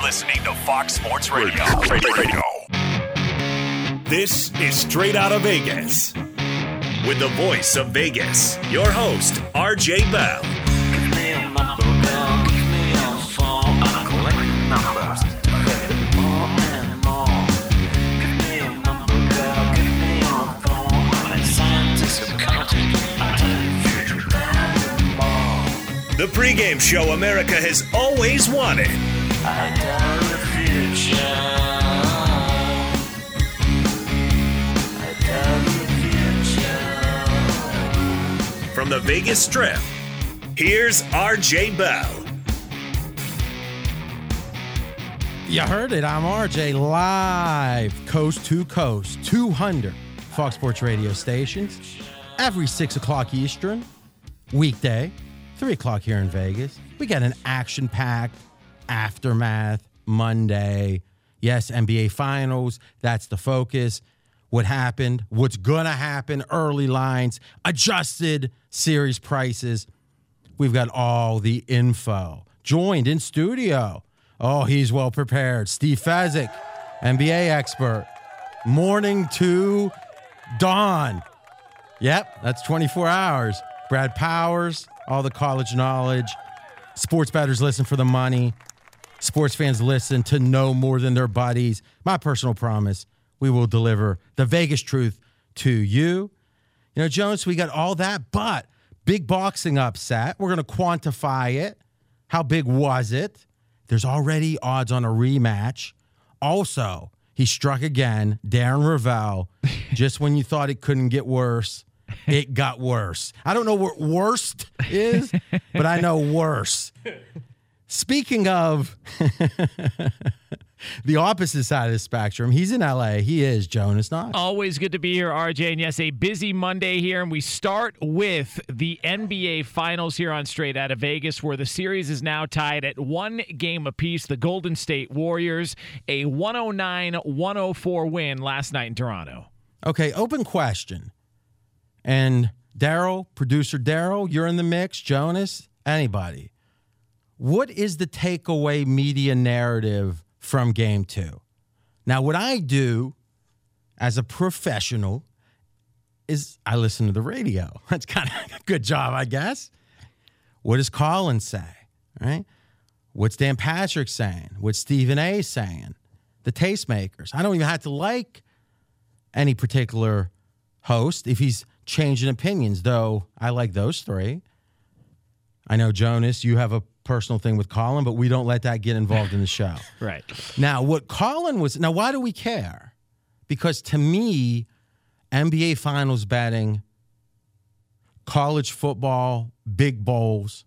listening to Fox Sports Radio. This is Straight Outta Vegas. With the voice of Vegas, your host, RJ Bell. Give me a number, girl. Give me your phone. I'm collecting numbers. More and more. Give me a number, girl. Give me your phone. I'm a scientist of counting. I tell you future more. The pregame show America has always wanted. I tell the future. From the Vegas Strip, here's RJ Bell. You heard it. I'm RJ, live, coast to coast, 200 Fox Sports radio stations, every 6 o'clock Eastern, weekday, 3 o'clock here in Vegas. We got an action-packed aftermath Monday. Yes, NBA Finals, that's the focus. What happened, what's going to happen, early lines, adjusted series prices. We've got all the info. Joined in studio. Oh, he's well prepared. Steve Fezzik, NBA expert. Morning to dawn. Yep, that's 24 hours. Brad Powers, all the college knowledge. Sports bettors listen for the money. Sports fans listen to know more than their buddies. My personal promise. We will deliver the Vegas truth to you. You know, Jonas, we got all that, but big boxing upset. We're going to quantify it. How big was it? There's already odds on a rematch. Also, he struck again, Darren Rovell. Just when you thought it couldn't get worse, it got worse. I don't know what worst is, but I know worse. Speaking of the opposite side of the spectrum, he's in L.A. He is Jonas Knox. Always good to be here, RJ. And yes, a busy Monday here. And we start with the NBA Finals here on Straight Outta Vegas, where the series is now tied at 1 game apiece. The Golden State Warriors, a 109-104 win last night in Toronto. Okay, open question. And Daryl, producer Daryl, you're in the mix. Jonas, anybody. What is the takeaway media narrative from Game 2? Now, what I do as a professional is I listen to the radio. That's kind of a good job, I guess. What does Colin say, right? What's Dan Patrick saying? What's Stephen A. saying? The tastemakers. I don't even have to like any particular host if he's changing opinions, though I like those three. I know, Jonas, you have a personal thing with Colin, but we don't let that get involved in the show. Right. Now, what Colin was... Now, why do we care? Because to me, NBA Finals betting, college football, big bowls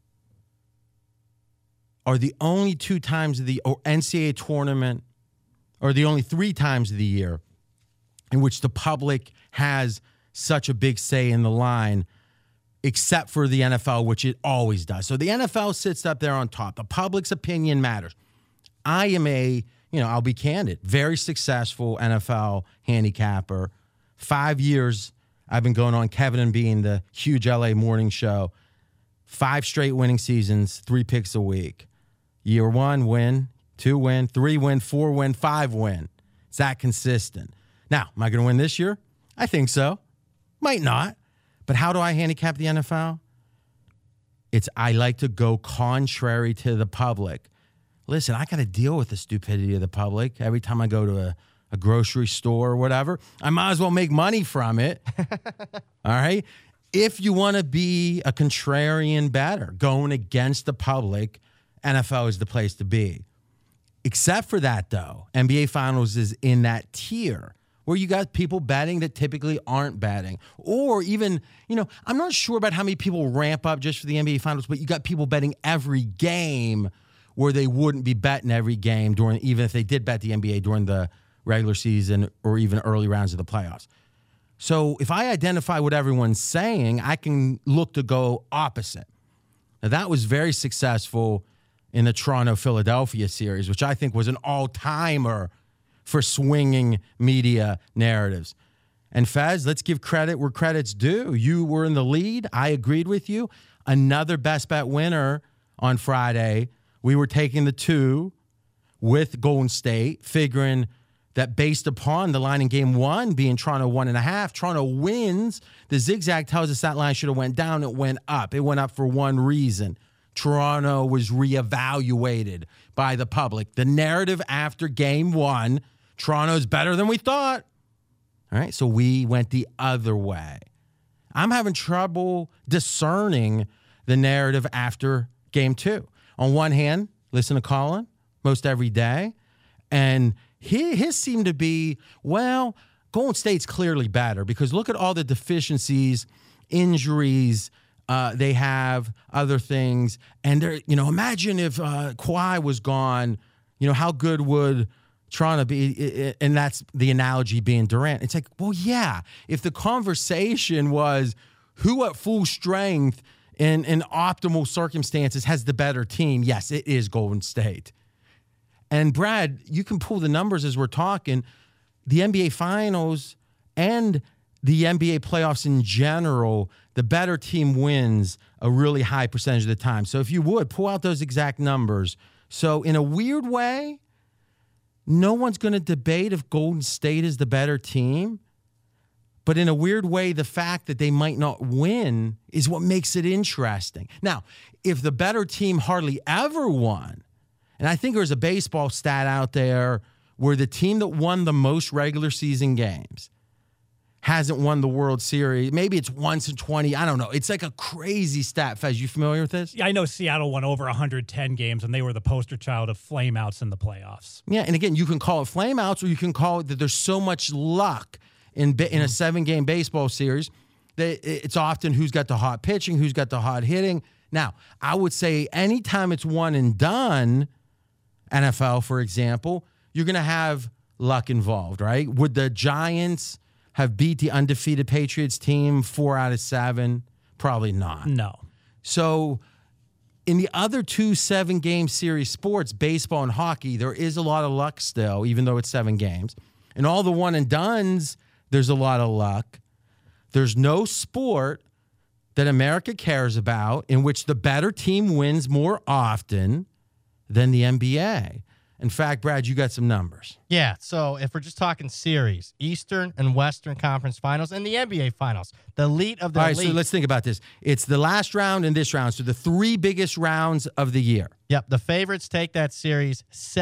are the only 2 times of the... or NCAA tournament are the only 3 times of the year in which the public has such a big say in the line, except for the NFL, which it always does. So the NFL sits up there on top. The public's opinion matters. I am I'll be candid, very successful NFL handicapper. 5 years I've been going on Kevin and Bean, the huge LA morning show. 5 straight winning seasons, 3 picks a week. Year 1, win. 2, win. 3, win. 4, win. 5, win. It's that consistent. Now, am I going to win this year? I think so. Might not. But how do I handicap the NFL? I like to go contrary to the public. Listen, I got to deal with the stupidity of the public every time I go to a grocery store or whatever. I might as well make money from it. All right? If you want to be a contrarian batter, going against the public, NFL is the place to be. Except for that, though, NBA Finals is in that tier where you got people betting that typically aren't betting. Or even, I'm not sure about how many people ramp up just for the NBA Finals, but you got people betting every game where they wouldn't be betting every game even if they did bet the NBA during the regular season or even early rounds of the playoffs. So if I identify what everyone's saying, I can look to go opposite. Now, that was very successful in the Toronto-Philadelphia series, which I think was an all-timer for swinging media narratives. And Fez, let's give credit where credit's due. You were in the lead. I agreed with you. Another best bet winner on Friday. We were taking the 2 with Golden State, figuring that based upon the line in game 1 being Toronto 1.5, Toronto wins. The zigzag tells us that line should have went down. It went up. It went up for one reason. Toronto was reevaluated by the public. The narrative after game 1, Toronto's better than we thought. All right, so we went the other way. I'm having trouble discerning the narrative after game 2. On one hand, listen to Colin most every day, and his seemed to be, well, Golden State's clearly better because look at all the deficiencies, injuries, they have, other things. And they're, imagine if Kawhi was gone, how good would Toronto be? And that's the analogy being Durant. It's like, well, yeah, if the conversation was who at full strength in optimal circumstances has the better team, yes, it is Golden State. And Brad, you can pull the numbers as we're talking. The NBA Finals and the NBA playoffs in general, the better team wins a really high percentage of the time. So if you would, pull out those exact numbers. So in a weird way, no one's going to debate if Golden State is the better team. But in a weird way, the fact that they might not win is what makes it interesting. Now, if the better team hardly ever won, and I think there was a baseball stat out there where the team that won the most regular season games hasn't won the World Series. Maybe it's once in 20. I don't know. It's like a crazy stat. Fez, you familiar with this? Yeah, I know Seattle won over 110 games, and they were the poster child of flameouts in the playoffs. Yeah, and again, you can call it flameouts, or you can call it that there's so much luck in a 7-game baseball series that it's often who's got the hot pitching, who's got the hot hitting. Now, I would say anytime it's one and done, NFL, for example, you're going to have luck involved, right? Would the Giants have beat the undefeated Patriots team 4 out of 7? Probably not. No. So in the other two 7-game series sports, baseball and hockey, there is a lot of luck still, even though it's 7 games. And all the one and dones, there's a lot of luck. There's no sport that America cares about in which the better team wins more often than the NBA. In fact, Brad, you got some numbers. Yeah, so if we're just talking series, Eastern and Western Conference Finals and the NBA Finals, the elite of the elite. All right, so let's think about this. It's the last round and this round, so the 3 biggest rounds of the year. Yep, the favorites take that series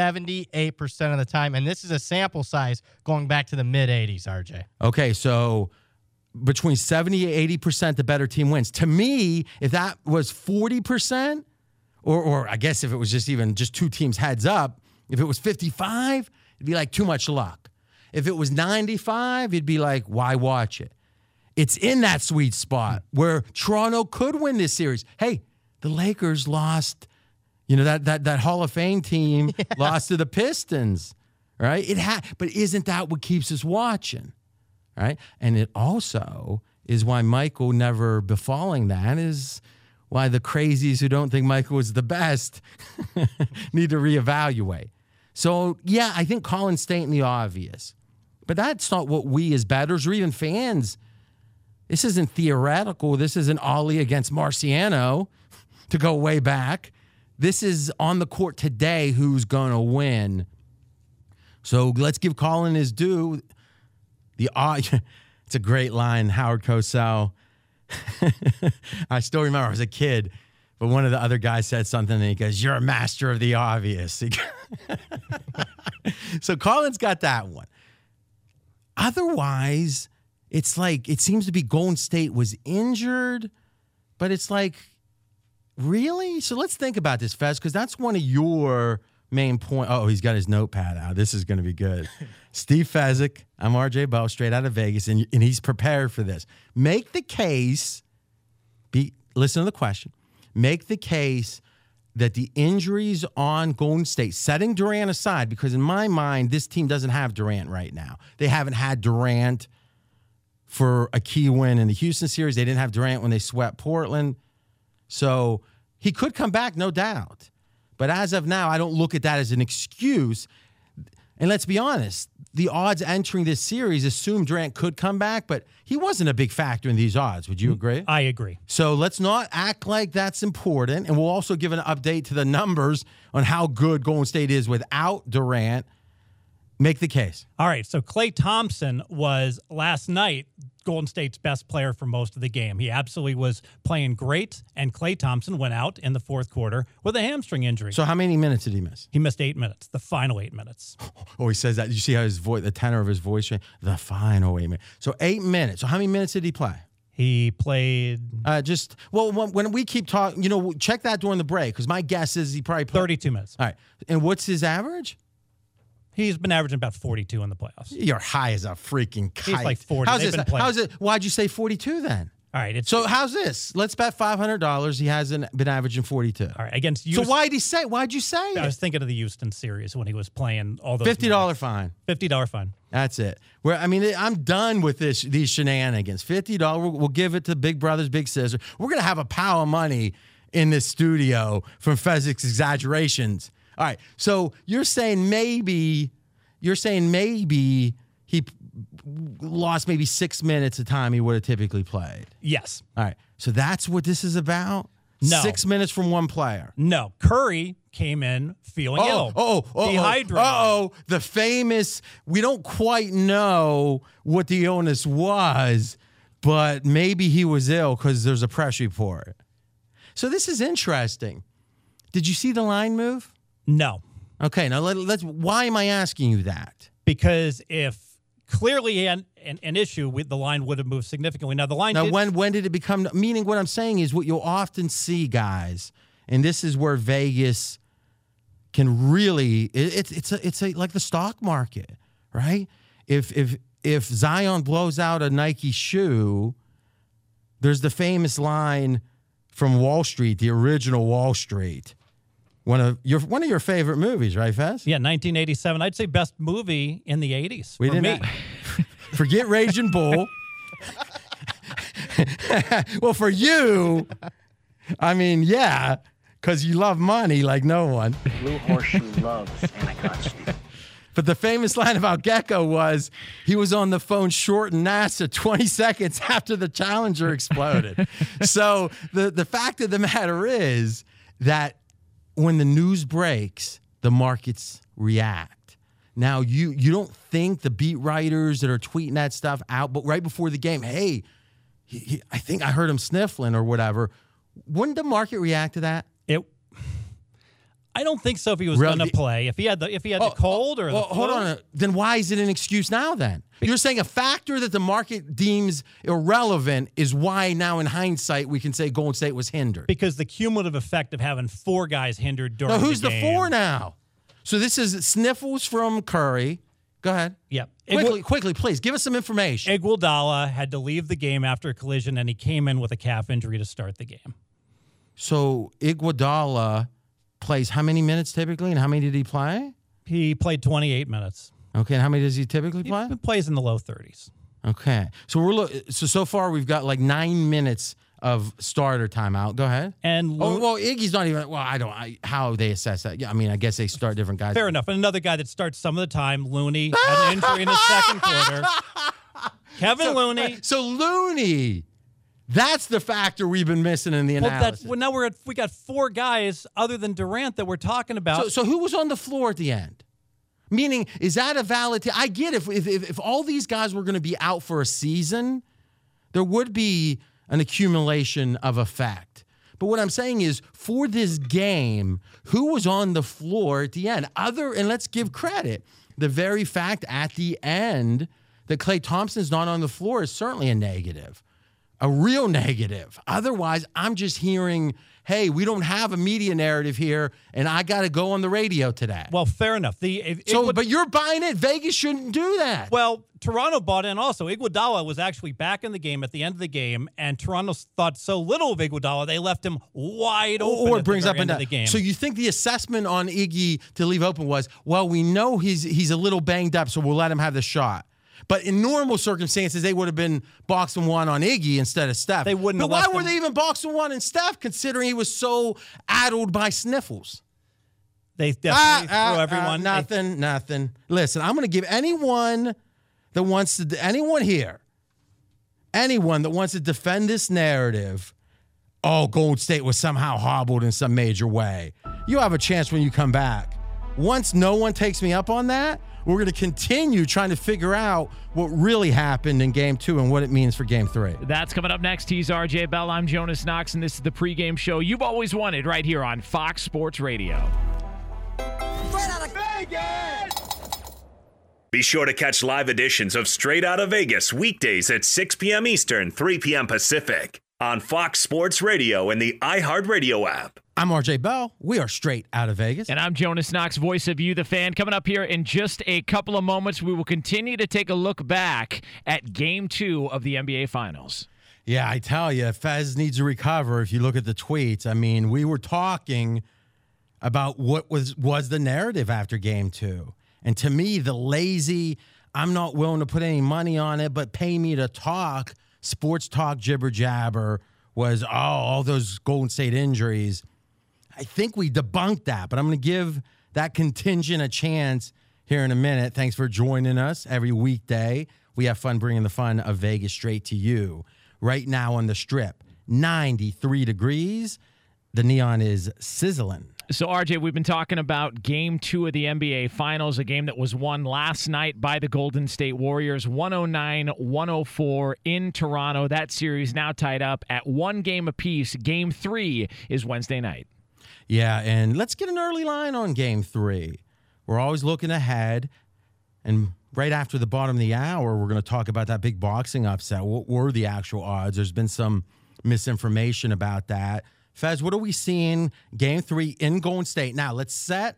78% of the time, and this is a sample size going back to the mid-'80s, RJ. Okay, so between 70 and 80%, the better team wins. To me, if that was 40%, or I guess if it was just 2 teams heads up, if it was 55, it'd be like too much luck. If it was 95, it'd be like, why watch it? It's in that sweet spot where Toronto could win this series. Hey, the Lakers lost, that Hall of Fame team lost to the Pistons, right? But isn't that what keeps us watching, right? And it also is why Michael never befalling that is why the crazies who don't think Michael was the best need to reevaluate. So, yeah, I think Colin's stating the obvious. But that's not what we as bettors or even fans, this isn't theoretical. This isn't Ollie against Marciano to go way back. This is on the court today who's going to win. So let's give Colin his due. It's a great line, Howard Cosell. I still remember I was a kid, but one of the other guys said something and he goes, "You're a master of the obvious." So Colin's got that one. Otherwise, it's like, it seems to be Golden State was injured, but it's like, really? So let's think about this, Fez, because that's one of your main points. Oh, he's got his notepad out. This is going to be good. Steve Fezzik, I'm RJ Bell, straight out of Vegas, and he's prepared for this. Make the case, listen to the question, make the case that the injuries on Golden State, setting Durant aside, because in my mind, this team doesn't have Durant right now. They haven't had Durant for a key win in the Houston series. They didn't have Durant when they swept Portland. So he could come back, no doubt. But as of now, I don't look at that as an excuse. And let's be honest, the odds entering this series assumed Durant could come back, but he wasn't a big factor in these odds. Would you agree? I agree. So let's not act like that's important. And we'll also give an update to the numbers on how good Golden State is without Durant. Make the case. All right, so Klay Thompson was last night Golden State's best player for most of the game. He absolutely was playing great, and Klay Thompson went out in the fourth quarter with a hamstring injury. So how many minutes did he miss? He missed 8 minutes, the final 8 minutes. Oh, he says that. You see how his voice, the tenor of his voice, the final 8 minutes. So 8 minutes. So how many minutes did he play? He played When we keep talking, check that during the break, because my guess is he probably played 32 minutes. All right. And what's his average? He's been averaging about 42 in the playoffs. You're high as a freaking kite. He's like 40. How's They've this? been playing. How's it? Why'd you say 42 then? All right. So how's this? Let's bet $500 he hasn't been averaging 42. All right, against Houston. So why'd you say I it? was thinking of the Houston series when he was playing all those $50 minutes. fine. $50 fine. That's it. I'm done with these shenanigans. $50. We'll give it to Big Brothers, Big Sisters. We're gonna have a pile of money in this studio from Fezzik's Exaggerations. All right. So you're saying maybe he lost maybe 6 minutes of time he would have typically played. Yes. All right. So that's what this is about? No. 6 minutes from one player. No. Curry came in feeling ill. Dehydrated. The famous, we don't quite know what the illness was, but maybe he was ill because there's a press report. So this is interesting. Did you see the line move? No. Okay, now let's. Why am I asking you that? Because if clearly he had an issue with the line would have moved significantly. Now the line Now when did it become? Meaning, what I'm saying is what you'll often see, guys, and this is where Vegas can really. It's like the stock market, right? If Zion blows out a Nike shoe, there's the famous line from Wall Street, the original Wall Street. One of your favorite movies, right, Fez? Yeah, 1987. I'd say best movie in the 80s. We for didn't me. Forget Raging Bull. Well, for you, I mean, yeah, because you love money like no one. Blue Horseshoe loves Anacostia. But the famous line about Gecko was he was on the phone shorting NASA 20 seconds after the Challenger exploded. So the fact of the matter is that when the news breaks, the markets react. Now, you don't think the beat writers that are tweeting that stuff out, but right before the game, hey, I think I heard him sniffling or whatever. Wouldn't the market react to that? I don't think so. If he was Really? going to play, if he had the cold or the flu. hold on. Then why is it an excuse now? Then you're saying a factor that the market deems irrelevant is why now, in hindsight, we can say Golden State was hindered. Because the cumulative effect of having 4 guys hindered during Now, who's the the game. 4 now? So this is sniffles from Curry. Go ahead. Yep. Quickly, please give us some information. Iguodala had to leave the game after a collision, and he came in with a calf injury to start the game. So Iguodala plays how many minutes typically, and how many did he play? He played 28 minutes. Okay, and how many does he typically play? He plays in the low 30s. Okay, so so far we've got like 9 minutes of starter timeout. Go ahead. And well, Iggy's not even. Well, how they assess that? Yeah, I mean, I guess they start different guys. fair enough. And another guy that starts some of the time, Looney, had an injury in the second quarter. Kevin Looney. So Looney, that's the factor we've been missing in the analysis. Now we got 4 guys other than Durant that we're talking about. So who was on the floor at the end? Meaning, is that a valid? I get if all these guys were going to be out for a season, there would be an accumulation of effect. But what I'm saying is, for this game, who was on the floor at the end? And let's give credit. The very fact at the end that Klay Thompson's not on the floor is certainly a negative, a real negative. Otherwise, I'm just hearing, hey, we don't have a media narrative here, and I got to go on the radio today. Well, fair enough. But you're buying it. Vegas shouldn't do that. Well, Toronto bought in also. Iguodala was actually back in the game at the end of the game, and Toronto thought so little of Iguodala, they left him wide open or at brings the up very and end down. of the game. So you think the assessment on Iggy to leave open was, well, we know he's a little banged up, so we'll let him have the shot. But in normal circumstances, they would have been boxing one on Iggy instead of Steph. They wouldn't But have why left were him. they even boxing one on Steph, considering he was so addled by sniffles? They definitely threw everyone. Nothing. Listen, I'm going to give anyone that wants to, anyone that wants to defend this narrative, oh, Golden State was somehow hobbled in some major way. You have a chance when you come back. Once no one takes me up on that, we're going to continue trying to figure out what really happened in Game 2 and what it means for Game 3. That's coming up next. He's RJ Bell. I'm Jonas Knox, and this is the pregame show you've always wanted right here on Fox Sports Radio. Be sure to catch live editions of Straight Outta Vegas weekdays at 6 p.m. Eastern, 3 p.m. Pacific on Fox Sports Radio and the iHeartRadio app. I'm RJ Bell. We are Straight Outta Vegas. And I'm Jonas Knox, voice of You, the fan. Coming up here in just a couple of moments, we will continue to take a look back at Game 2 of the NBA Finals. Yeah, I tell you, Fez needs to recover if you look at the tweets. I mean, we were talking about what was the narrative after Game 2. And to me, the lazy, I'm not willing to put any money on it, but pay me to talk, sports talk jibber jabber was, all those Golden State injuries. I think we debunked that, but I'm going to give that contingent a chance here in a minute. Thanks for joining us every weekday. We have fun bringing the fun of Vegas straight to you. Right now on the Strip, 93 degrees. The neon is sizzling. So, RJ, we've been talking about Game 2 of the NBA Finals, a game that was won last night by the Golden State Warriors, 109-104 in Toronto. That series now tied up at 1 game apiece. Game 3 is Wednesday night. Yeah, and let's get an early line on Game 3. We're always looking ahead, and right after the bottom of the hour, we're going to talk about that big boxing upset. What were the actual odds? There's been some misinformation about that. Fez, what are we seeing Game 3 in Golden State? Now, let's set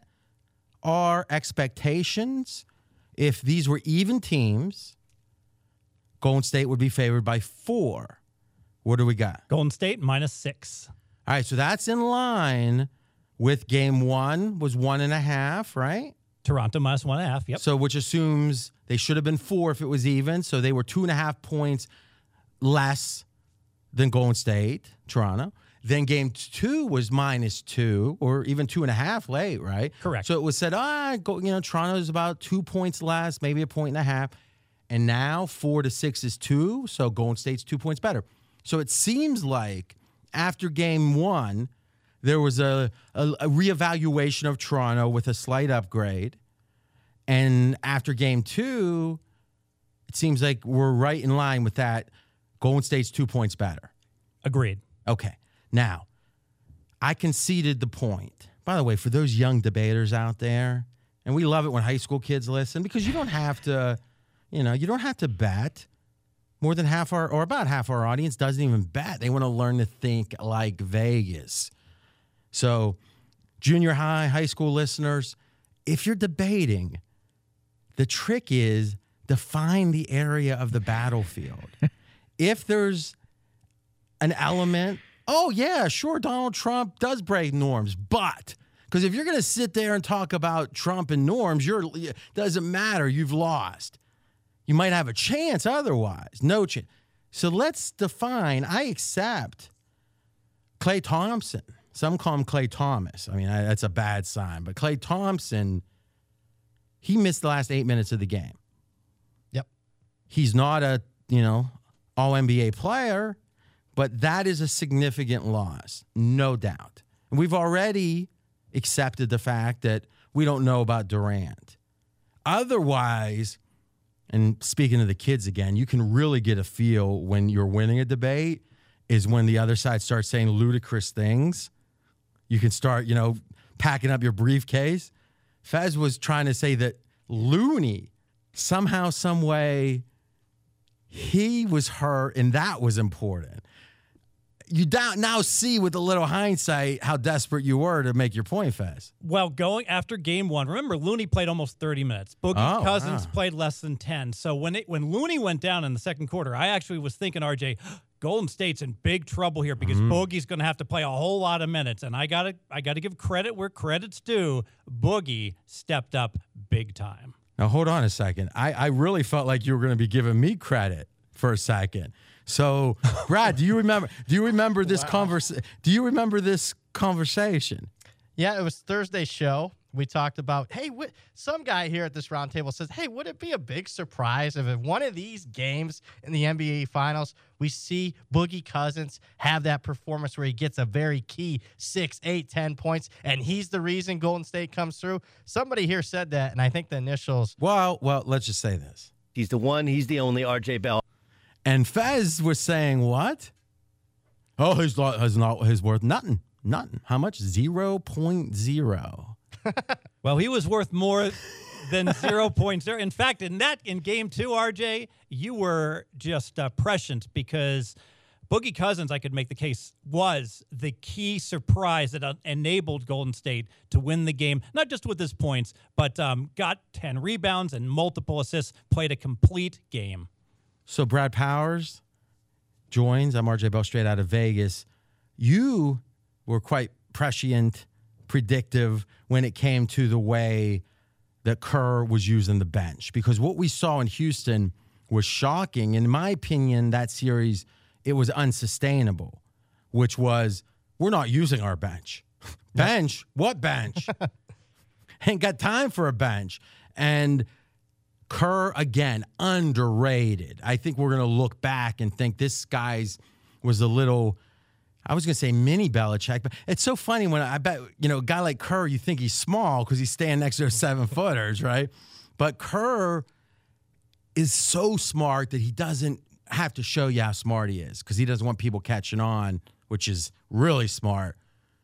our expectations. If these were even teams, Golden State would be favored by 4. What do we got? Golden State -6. All right, so that's in line with Game 1 was 1.5, right? Toronto -1.5. Yep. So which assumes they should have been 4 if it was even. So they were 2.5 points less than Golden State, Toronto. Then Game 2 was -2 or even 2.5 late, right? Correct. So it was said, Toronto is about 2 points less, maybe 1.5. And now 4 to 6 is 2. So Golden State's 2 points better. So it seems like after Game 1, there was a reevaluation of Toronto with a slight upgrade. And after Game 2, it seems like we're right in line with that. Golden State's 2 points better. Agreed. Okay. Now, I conceded the point. By the way, for those young debaters out there, and we love it when high school kids listen because you don't have to, you don't have to bet. More than half about half our audience doesn't even bet. They want to learn to think like Vegas. So, junior high, high school listeners, if you're debating, the trick is define the area of the battlefield. If there's an element, oh, yeah, sure, Donald Trump does break norms, but because if you're going to sit there and talk about Trump and norms, it doesn't matter. You've lost. You might have a chance otherwise. No chance. So let's define. I accept Klay Thompson. Some call him Klay Thomas. I mean, that's a bad sign. But Klay Thompson, he missed the last 8 minutes of the game. Yep. He's not a, all-NBA player, but that is a significant loss, no doubt. And we've already accepted the fact that we don't know about Durant. Otherwise, and speaking to the kids again, you can really get a feel when you're winning a debate is when the other side starts saying ludicrous things. You can start, packing up your briefcase. Fez was trying to say that Looney, somehow, some way, he was hurt, and that was important. You now see with a little hindsight how desperate you were to make your point, Fez. Well, going after Game 1, remember Looney played almost 30 minutes. Boogie Cousins played less than 10. So when Looney went down in the second quarter, I actually was thinking, RJ, Golden State's in big trouble here because Boogie's going to have to play a whole lot of minutes. And I gotta give credit where credit's due. Boogie stepped up big time. Now hold on a second. I really felt like you were going to be giving me credit for a second. So, Brad, do you remember this Do you remember this conversation? Yeah, it was Thursday's show we talked about, hey, some guy here at this roundtable says, hey, would it be a big surprise if one of these games in the NBA Finals, we see Boogie Cousins have that performance where he gets a very key 6, 8, 10 points, and he's the reason Golden State comes through? Somebody here said that, and I think the initials. Well, let's just say this. He's the one. He's the only. RJ Bell. And Fez was saying what? Oh, his worth nothing. Nothing. How much? 0.0. Well, he was worth more than 0.0. In fact, in game 2, RJ, you were just prescient because Boogie Cousins, I could make the case, was the key surprise that enabled Golden State to win the game, not just with his points, but got 10 rebounds and multiple assists, played a complete game. So Brad Powers joins. I'm RJ Bell, straight out of Vegas. You were quite prescient, predictive when it came to the way that Kerr was using the bench, because what we saw in Houston was shocking. In my opinion, that series, it was unsustainable, which was, we're not using our bench. Bench? What bench? Ain't got time for a bench. And Kerr, again, underrated. I think we're going to look back and think this guy's was a little, I was going to say mini Belichick, but it's so funny when I bet, a guy like Kerr, you think he's small because he's standing next to 7-footers, right? But Kerr is so smart that he doesn't have to show you how smart he is because he doesn't want people catching on, which is really smart.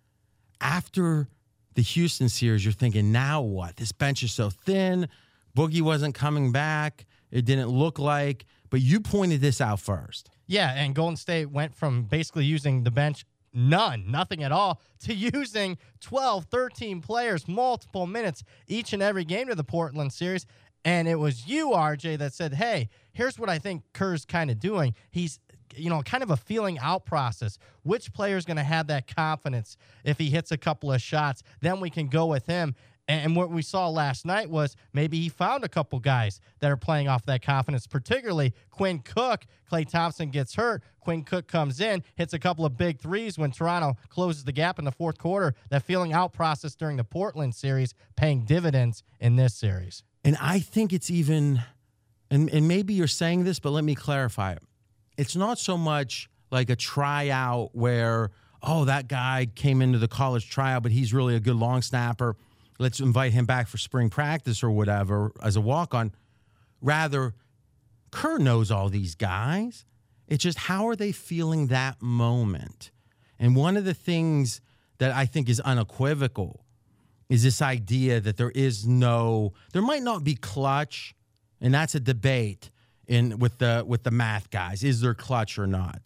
After the Houston series, you're thinking, now what? This bench is so thin. Boogie wasn't coming back. It didn't look like, but you pointed this out first. Yeah, and Golden State went from basically using the bench, nothing at all, to using 12, 13 players, multiple minutes each and every game to the Portland series. And it was you, RJ, that said, hey, here's what I think Kerr's kind of doing. He's, kind of a feeling out process. Which player is going to have that confidence if he hits a couple of shots? Then we can go with him. And what we saw last night was maybe he found a couple guys that are playing off that confidence, particularly Quinn Cook. Klay Thompson gets hurt. Quinn Cook comes in, hits a couple of big threes when Toronto closes the gap in the fourth quarter. That feeling out process during the Portland series paying dividends in this series. And I think it's even, and maybe you're saying this, but let me clarify it. It's not so much like a tryout where, oh, that guy came into the college tryout, but he's really a good long snapper. Let's invite him back for spring practice or whatever as a walk-on. Rather, Kerr knows all these guys. It's just, how are they feeling that moment? And one of the things that I think is unequivocal is this idea that there might not be clutch, and that's a debate with the math guys. Is there clutch or not?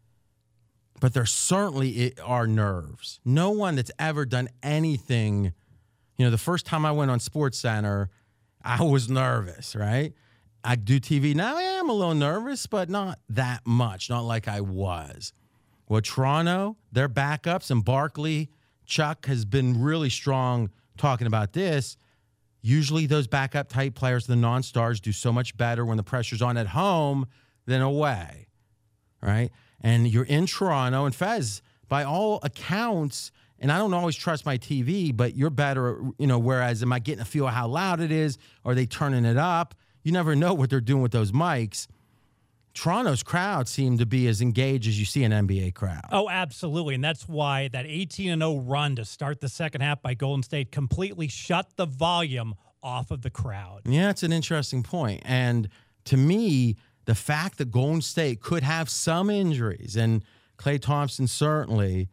But there certainly are nerves. No one that's ever done anything. The first time I went on SportsCenter, I was nervous, right? I do TV now. Yeah, I'm a little nervous, but not that much, not like I was. Well, Toronto, their backups, and Barkley, Chuck has been really strong talking about this. Usually those backup type players, the non-stars, do so much better when the pressure's on at home than away, right? And you're in Toronto, and Fez, by all accounts, and I don't always trust my TV, but you're better, whereas am I getting a feel of how loud it is? Are they turning it up? You never know what they're doing with those mics. Toronto's crowd seemed to be as engaged as you see an NBA crowd. Oh, absolutely. And that's why that 18-0 run to start the second half by Golden State completely shut the volume off of the crowd. Yeah, it's an interesting point. And to me, the fact that Golden State could have some injuries, and Klay Thompson certainly,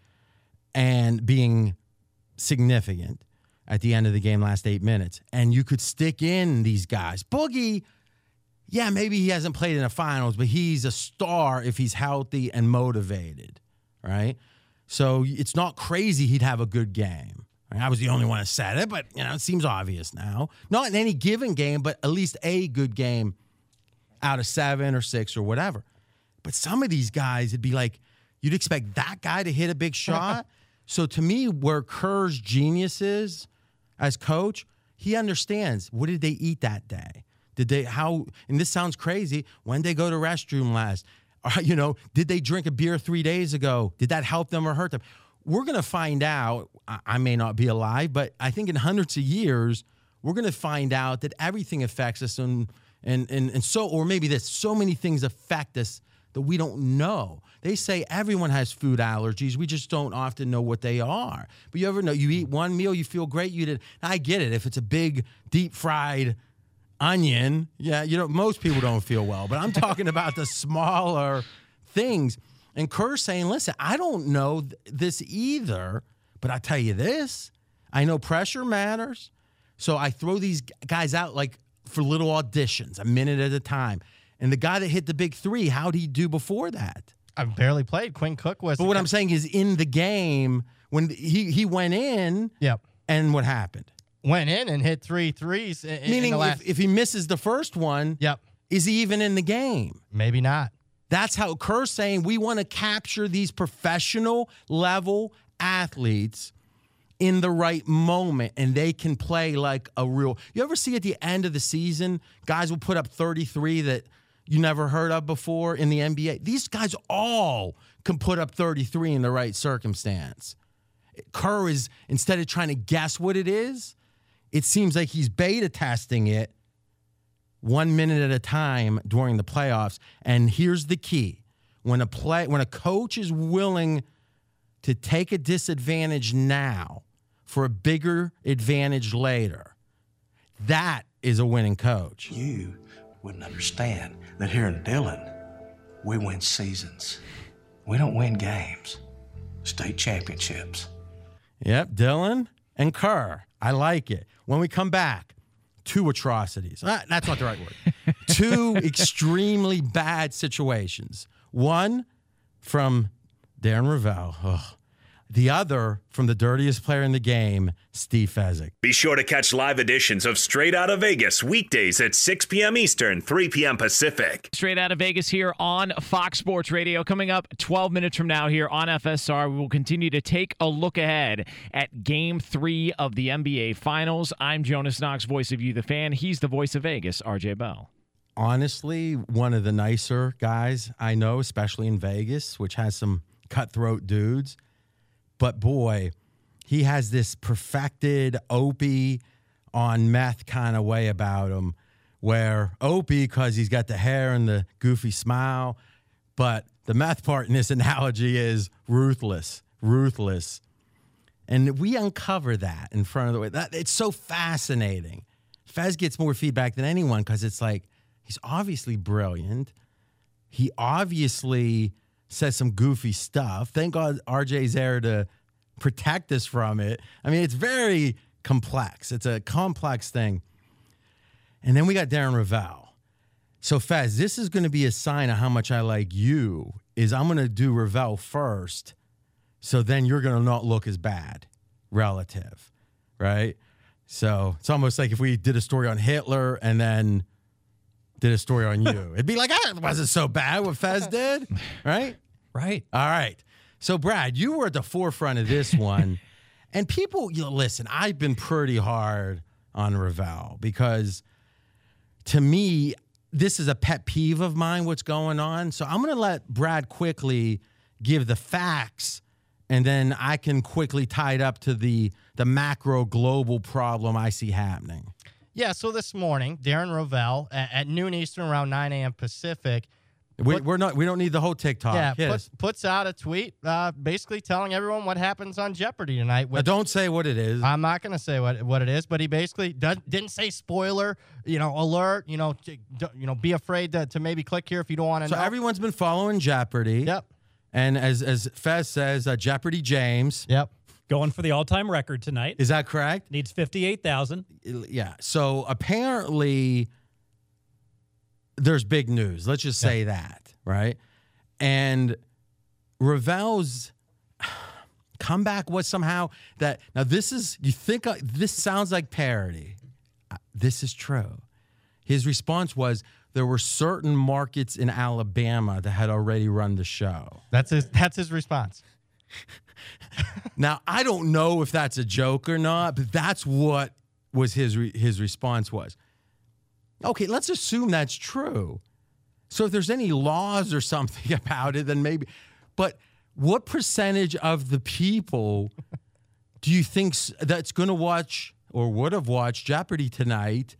and being significant at the end of the game, last 8 minutes, and you could stick in these guys. Boogie, yeah, maybe he hasn't played in the finals, but he's a star if he's healthy and motivated, right? So it's not crazy he'd have a good game. I was the only one that said it, but it seems obvious now. Not in any given game, but at least a good game out of 7 or 6 or whatever. But some of these guys, it'd be like, you'd expect that guy to hit a big shot. So to me, where Kerr's genius is as coach, he understands, what did they eat that day? And this sounds crazy, when they go to restroom last? Did they drink a beer 3 days ago? Did that help them or hurt them? we're going to find out. I may not be alive, but I think in hundreds of years, we're going to find out that everything affects us, and so, or maybe this, so many things affect us that we don't know. They say everyone has food allergies. We just don't often know what they are. But you ever know, you eat one meal, you feel great. I get it. If it's a big deep fried onion, yeah, most people don't feel well. But I'm talking about the smaller things. And Kerr's saying, listen, I don't know this either, but I tell you this, I know pressure matters. So I throw these guys out like for little auditions, a minute at a time. And the guy that hit the big three, how'd he do before that? I barely played. Quinn Cook was. But what I'm saying is, in the game, when he went in, Yep. And what happened? Went in and hit 3 threes. Meaning, in the last, if he misses the first one, Yep. Is he even in the game? Maybe not. That's how Kerr's saying we want to capture these professional level athletes in the right moment, and they can play like a real. You ever see at the end of the season, guys will put up 33 that you never heard of before in the NBA? These guys all can put up 33 in the right circumstance. Kerr is, instead of trying to guess what it is, it seems like he's beta testing it 1 minute at a time during the playoffs. And here's the key. When a coach is willing to take a disadvantage now for a bigger advantage later, that is a winning coach. You wouldn't understand that here in Dillon, we win seasons. We don't win games, state championships. Yep, Dillon and Kerr. I like it. When we come back, 2 atrocities. That's not the right word. 2 extremely bad situations. One from Darren Rovell. Ugh. The other from the dirtiest player in the game, Steve Fezzik. Be sure to catch live editions of Straight Outta Vegas weekdays at 6 p.m. Eastern, 3 p.m. Pacific. Straight Out of Vegas here on Fox Sports Radio. Coming up 12 minutes from now here on FSR, we will continue to take a look ahead at Game 3 of the NBA Finals. I'm Jonas Knox, voice of You, the fan. He's the voice of Vegas, RJ Bell. Honestly, one of the nicer guys I know, especially in Vegas, which has some cutthroat dudes. But boy, he has this perfected Opie on meth kind of way about him, where Opie, because he's got the hair and the goofy smile, but the meth part in this analogy is ruthless. And we uncover that in front of the way. It's so fascinating. Fez gets more feedback than anyone because it's like, he's obviously brilliant. He obviously says some goofy stuff. Thank God RJ's there to protect us from it. I mean, it's very complex. It's a complex thing. And then we got Darren Rovell. So, Fez, this is going to be a sign of how much I like you, is I'm going to do Rovell first, so then you're going to not look as bad relative, right? So it's almost like if we did a story on Hitler and then did a story on you. It'd be like, it wasn't so bad what Fez did, right? Right. All right. So, Brad, you were at the forefront of this one. And people, listen, I've been pretty hard on Rovell because, to me, this is a pet peeve of mine, what's going on. So I'm going to let Brad quickly give the facts, and then I can quickly tie it up to the macro global problem I see happening. Yeah, so this morning, Darren Rovell at noon Eastern, around 9 a.m. Pacific. We don't need the whole TikTok. Yeah, puts out a tweet basically telling everyone what happens on Jeopardy tonight. Don't say what it is. I'm not going to say what it is, but he basically didn't say spoiler, alert, be afraid to maybe click here if you don't want to know. So everyone's been following Jeopardy. Yep. And as Fez says, Jeopardy James. Yep. Going for the all-time record tonight. Is that correct? Needs 58,000. Yeah. So apparently there's big news. Let's just say that, right? And Rovell's comeback was somehow that. Now this sounds like parody. This is true. His response was there were certain markets in Alabama that had already run the show. That's his response. Now, I don't know if that's a joke or not, but that's what was his response was. Okay, let's assume that's true. So if there's any laws or something about it, then maybe. But what percentage of the people do you think that's going to watch or would have watched Jeopardy tonight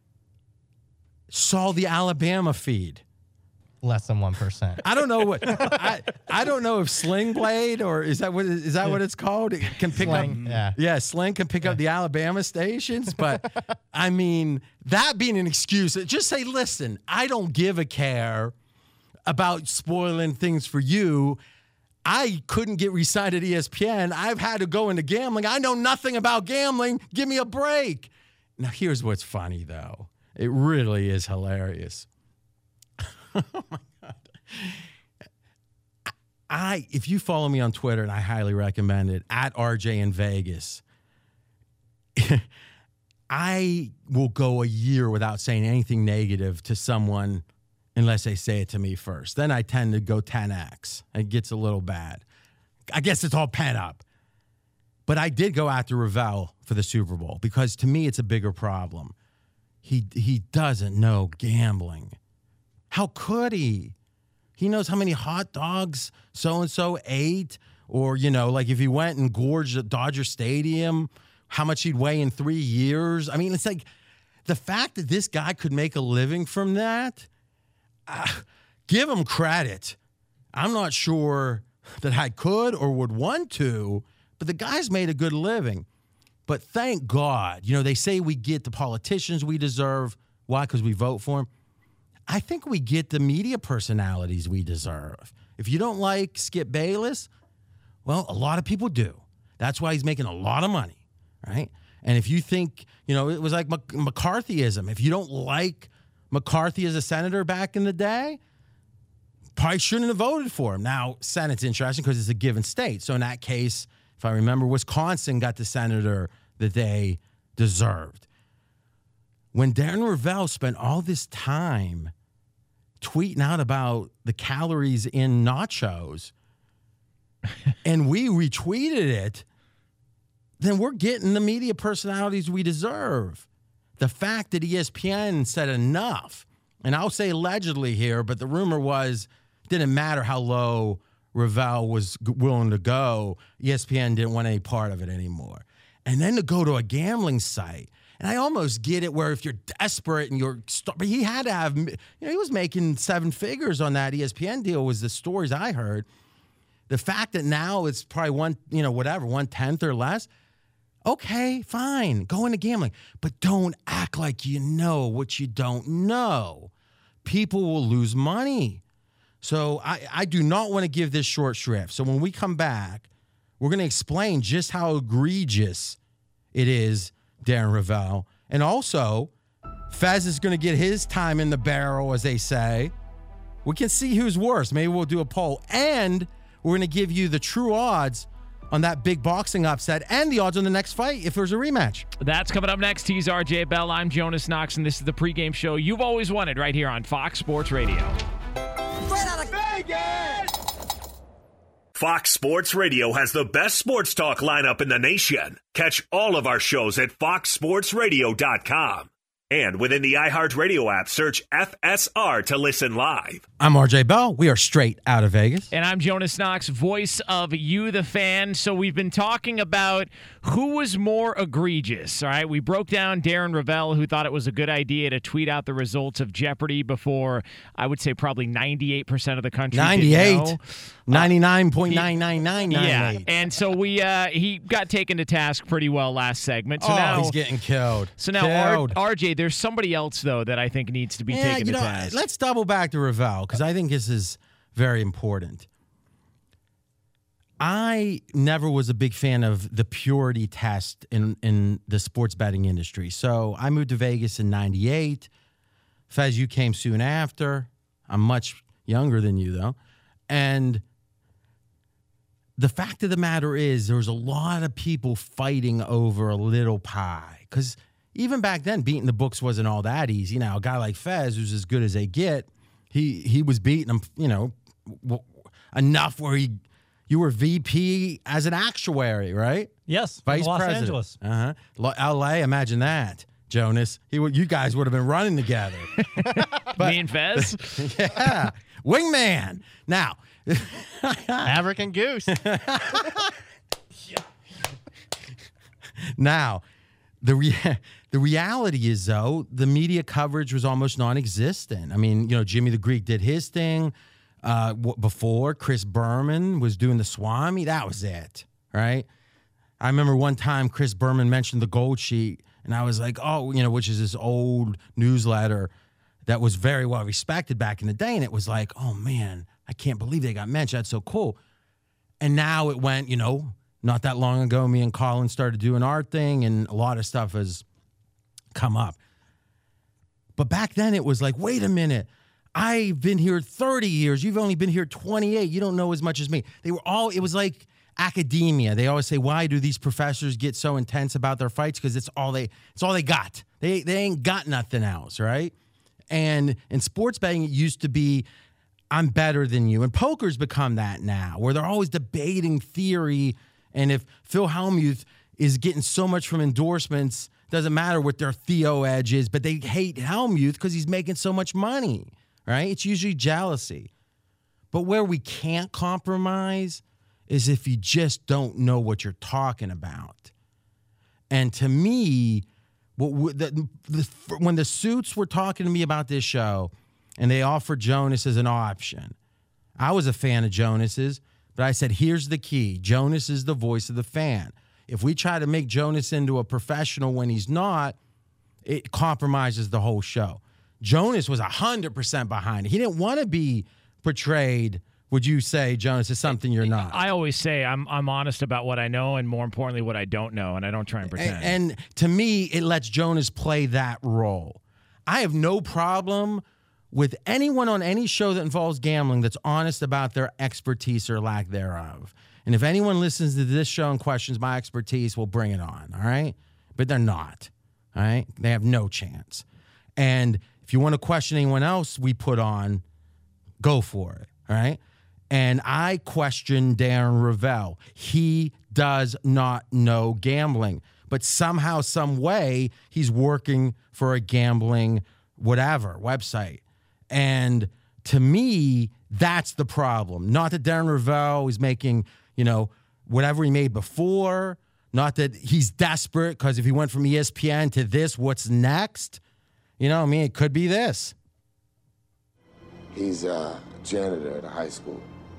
saw the Alabama feed? Less than 1%. I don't know what I don't know if Sling Blade or is that what it's called? It can pick Sling, up. Yeah, Sling can pick up the Alabama stations, but I mean that being an excuse, just say, listen, I don't give a care about spoiling things for you. I couldn't get re-signed at ESPN. I've had to go into gambling. I know nothing about gambling. Give me a break. Now here's what's funny though. It really is hilarious. Oh my God. If you follow me on Twitter, and I highly recommend it, at RJ in Vegas, I will go a year without saying anything negative to someone unless they say it to me first. Then I tend to go 10x. It gets a little bad. I guess it's all pent up. But I did go after Ravel for the Super Bowl because to me it's a bigger problem. He doesn't know gambling. How could he? He knows how many hot dogs so-and-so ate, or, like if he went and gorged at Dodger Stadium, how much he'd weigh in 3 years. I mean, it's like the fact that this guy could make a living from that, give him credit. I'm not sure that I could or would want to, but the guy's made a good living. But thank God, they say we get the politicians we deserve. Why? Because we vote for them. I think we get the media personalities we deserve. If you don't like Skip Bayless, well, a lot of people do. That's why he's making a lot of money, right? And if you think, it was like McCarthyism. If you don't like McCarthy as a senator back in the day, probably shouldn't have voted for him. Now, Senate's interesting because it's a given state. So in that case, if I remember, Wisconsin got the senator that they deserved. When Darren Ravel spent all this time tweeting out about the calories in nachos and we retweeted it, then we're getting the media personalities we deserve. The fact that ESPN said enough, and I'll say allegedly here, but the rumor was it didn't matter how low Ravel was willing to go, ESPN didn't want any part of it anymore. And then to go to a gambling site, and I almost get it where if you're desperate and but he had to have, he was making 7 figures on that ESPN deal was the stories I heard. The fact that now it's probably 1/10 or less. Okay, fine, go into gambling, but don't act like you know what you don't know. People will lose money. So I do not want to give this short shrift. So when we come back, we're going to explain just how egregious it is, Darren Ravel. And also, Fez is going to get his time in the barrel, as they say. We can see who's worse. Maybe we'll do a poll. And we're going to give you the true odds on that big boxing upset and the odds on the next fight if there's a rematch. That's coming up next. He's RJ Bell. I'm Jonas Knox, and this is the pregame show you've always wanted right here on Fox Sports Radio. Straight out of Vegas! Fox Sports Radio has the best sports talk lineup in the nation. Catch all of our shows at foxsportsradio.com. And within the iHeartRadio app, search FSR to listen live. I'm RJ Bell. We are straight out of Vegas. And I'm Jonas Knox, voice of You, the Fan. So we've been talking about who was more egregious, all right? We broke down Darren Ravel, who thought it was a good idea to tweet out the results of Jeopardy before, I would say, probably 98% of the country 98. 99.99998. Yeah, and so he got taken to task pretty well last segment. So now he's getting killed. So now, RJ, there's somebody else, though, that I think needs to be taken to task. Let's double back to Ravel, because I think this is very important. I never was a big fan of the purity test in the sports betting industry. So I moved to Vegas in 98. Fez, you came soon after. I'm much younger than you, though. And the fact of the matter is there was a lot of people fighting over a little pie. Because even back then, beating the books wasn't all that easy. Now, a guy like Fez, who's as good as they get, he was beating them, enough where you were VP as an actuary, right? Yes, Vice Los President. Angeles. L.A., imagine that, Jonas. You guys would have been running together. Me and Fez? Yeah. Wingman. Now, Maverick and Goose. Now, the reality is, though, the media coverage was almost non-existent. I mean, Jimmy the Greek did his thing before. Chris Berman was doing the Swami. That was it, right? I remember one time Chris Berman mentioned the Gold Sheet, and I was like, oh, which is this old newsletter that was very well respected back in the day. And it was like, oh, man, I can't believe they got mentioned. That's so cool. And now it went, not that long ago, me and Colin started doing our thing, and a lot of stuff has come up. But back then it was like, wait a minute, I've been here 30 years. You've only been here 28. You don't know as much as me. It was like academia. They always say, why do these professors get so intense about their fights? Because it's all they got. They ain't got nothing else, right? And in sports betting, it used to be, I'm better than you. And poker's become that now, where they're always debating theory. And if Phil Hellmuth is getting so much from endorsements, doesn't matter what their Theo edge is, but they hate Hellmuth because he's making so much money, right? It's usually jealousy. But where we can't compromise is if you just don't know what you're talking about. And to me, when the suits were talking to me about this show and they offered Jonas as an option, I was a fan of Jonas's. But I said, here's the key. Jonas is the voice of the fan. If we try to make Jonas into a professional when he's not, it compromises the whole show. Jonas was 100% behind it. He didn't want to be portrayed, would you say, Jonas, as something you're not? I always say I'm honest about what I know and, more importantly, what I don't know, and I don't try and pretend. And to me, it lets Jonas play that role. I have no problem with anyone on any show that involves gambling that's honest about their expertise or lack thereof. And if anyone listens to this show and questions my expertise, we'll bring it on, all right? But they're not, all right? They have no chance. And if you want to question anyone else we put on, go for it, all right? And I question Darren Rovell. He does not know gambling, but somehow, some way, he's working for a gambling whatever website. And to me, that's the problem. Not that Darren Rovell is making, whatever he made before. Not that he's desperate because if he went from ESPN to this, what's next? It could be this. He's a janitor at a high school.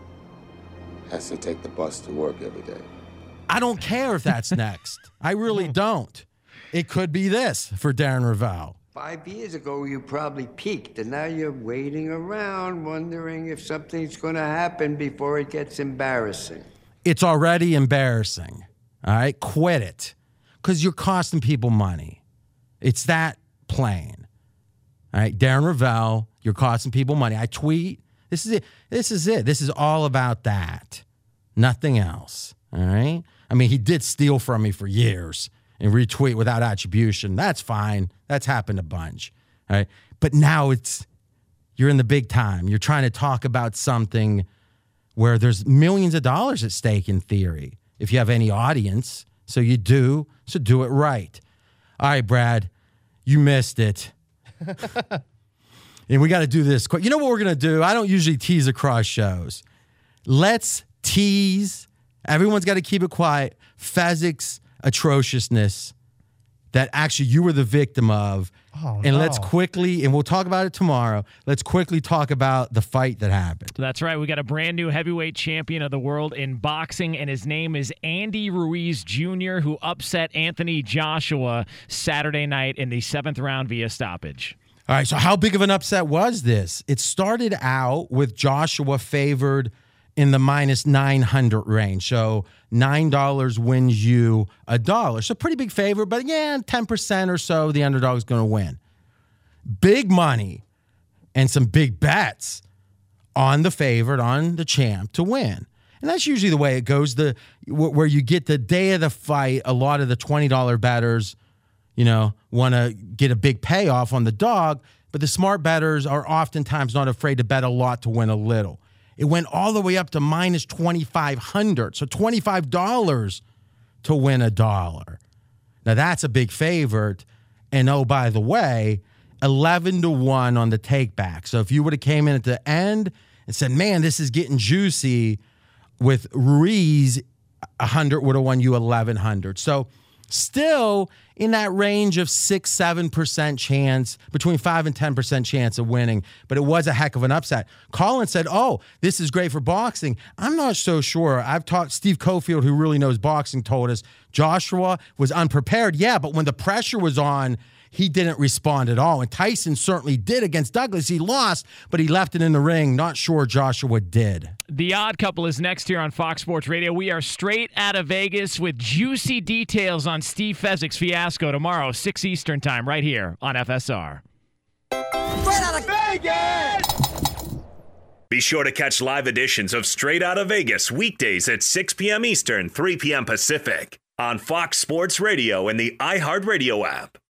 Has to take the bus to work every day. I don't care if that's next. I really don't. It could be this for Darren Rovell. 5 years ago, you probably peaked, and now you're waiting around, wondering if something's going to happen before it gets embarrassing. It's already embarrassing. All right? Quit it. Because you're costing people money. It's that plain. All right? Darren Rovell, you're costing people money. I tweet. This is it. This is it. This is all about that. Nothing else. All right? I mean, he did steal from me for years and retweet without attribution. That's fine. That's happened a bunch. All right? But now you're in the big time. You're trying to talk about something where there's millions of dollars at stake in theory, if you have any audience. So you do. So do it right. All right, Brad, you missed it. And we got to do this quick. You know what we're going to do? I don't usually tease across shows. Let's tease. Everyone's got to keep it quiet. Fezzik's atrociousness that actually you were the victim of. Oh, and no. let's quickly, and we'll talk about it tomorrow, let's quickly talk about the fight that happened. That's right. We got a brand new heavyweight champion of the world in boxing, and his name is Andy Ruiz Jr., who upset Anthony Joshua Saturday night in the 7th round via stoppage. All right, so how big of an upset was this? It started out with Joshua favored in the minus 900 range. So $9 wins you $1. So pretty big favor, but yeah, 10% or so the underdog is going to win. Big money and some big bets on the favorite, on the champ to win. And that's usually the way it goes. Where you get the day of the fight, a lot of the $20 bettors, want to get a big payoff on the dog, but the smart bettors are oftentimes not afraid to bet a lot to win a little. It went all the way up to minus 2,500, so $25 to win $1. Now that's a big favorite, and oh, by the way, 11-1 on the take back. So if you would have came in at the end and said, man, this is getting juicy. With Ruiz, 100 would have won you 1,100. So still in that range of 6-7% chance, between 5 and 10% chance of winning, but it was a heck of an upset. Colin said, oh, this is great for boxing. I'm not so sure. I've talked, Steve Cofield, who really knows boxing, told us Joshua was unprepared. Yeah, but when the pressure was on, he didn't respond at all. And Tyson certainly did against Douglas. He lost, but he left it in the ring. Not sure Joshua did. The Odd Couple is next here on Fox Sports Radio. We are straight out of Vegas with juicy details on Steve Fezzik's fiasco tomorrow, 6 Eastern time, right here on FSR. Straight out of Vegas! Be sure to catch live editions of Straight Out of Vegas weekdays at 6 p.m. Eastern, 3 p.m. Pacific on Fox Sports Radio and the iHeartRadio app.